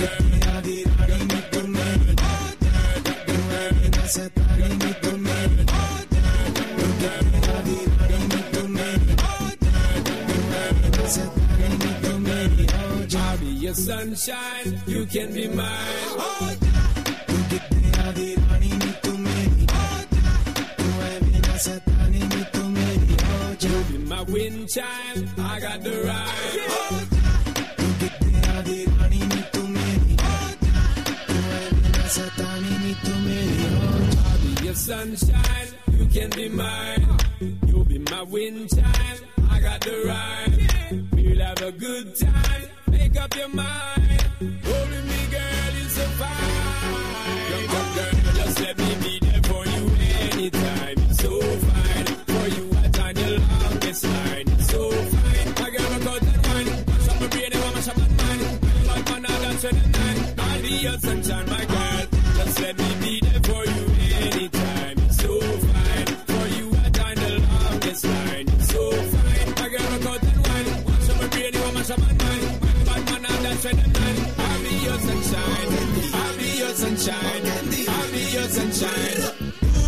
Your sunshine, you can be mine. You be my wind child, I got the ride. Your sunshine, you can be mine. You be my wind child, I got the ride. We'll have a good time, make up your mind. Hold with me, girl, it's so fine. Young girl, just let me be there for you anytime. It's so fine. For you, I join the longest line. It's so fine. My girl, rock out and wine. Mash up my brain, I want mash up my mind. Bad man, I dance with the night. I'll be your sunshine, my girl. Just let me be there for you anytime. It's so fine. For you, I join the longest line. It's so fine. My girl, rock out and wine. Mash up my brain, I want mash up my mind. Bad man, I dance with the night. I'll be your sunshine. I'll be your sunshine. I'll be your sunshine.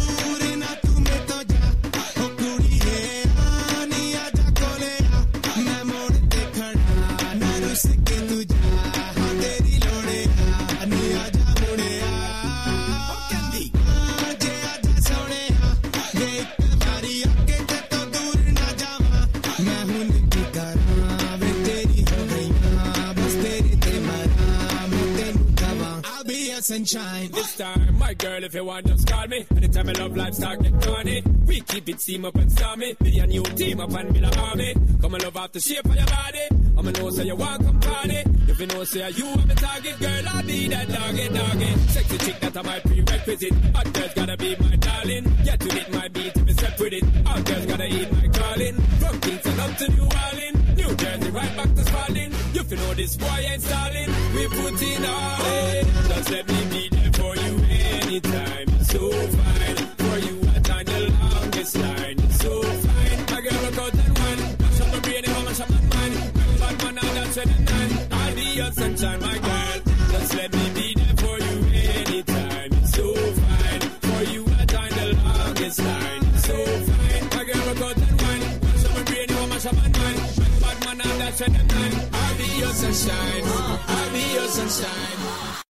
Sunshine. This time, my girl, if you want, just call me. Anytime I love life, start get corny. We keep it steam up and stormy. Be a new team up and build an army. Come and love off the shape of your body. I'ma know say you want come party. If you know say you are the target, girl, I'll be that doggy. Sexy chick that are my prerequisite. Hot girls gotta be my darling. Get to it, my beat, if it's set with it. Hot girls gotta eat my calling. From Kingston up to New Orleans. New Jersey, right back to Spalding. If you know this boy ain't stalling, we put in all in. Just let me be there for you anytime. It's so fine. For you, I join the longest line. It's so fine. My girl, rock out and wine. Mash up my brain, and mash up my mind. Bad man, now that's when the night. I'll be your sunshine, my girl. Just let me be there for you anytime. It's so fine. For you, I join the longest line. It's so fine. My girl, rock out and wine. Mash up my brain, and mash up my mind. Bad man, now that's when the night. I'll be your sunshine. I'll be your sunshine.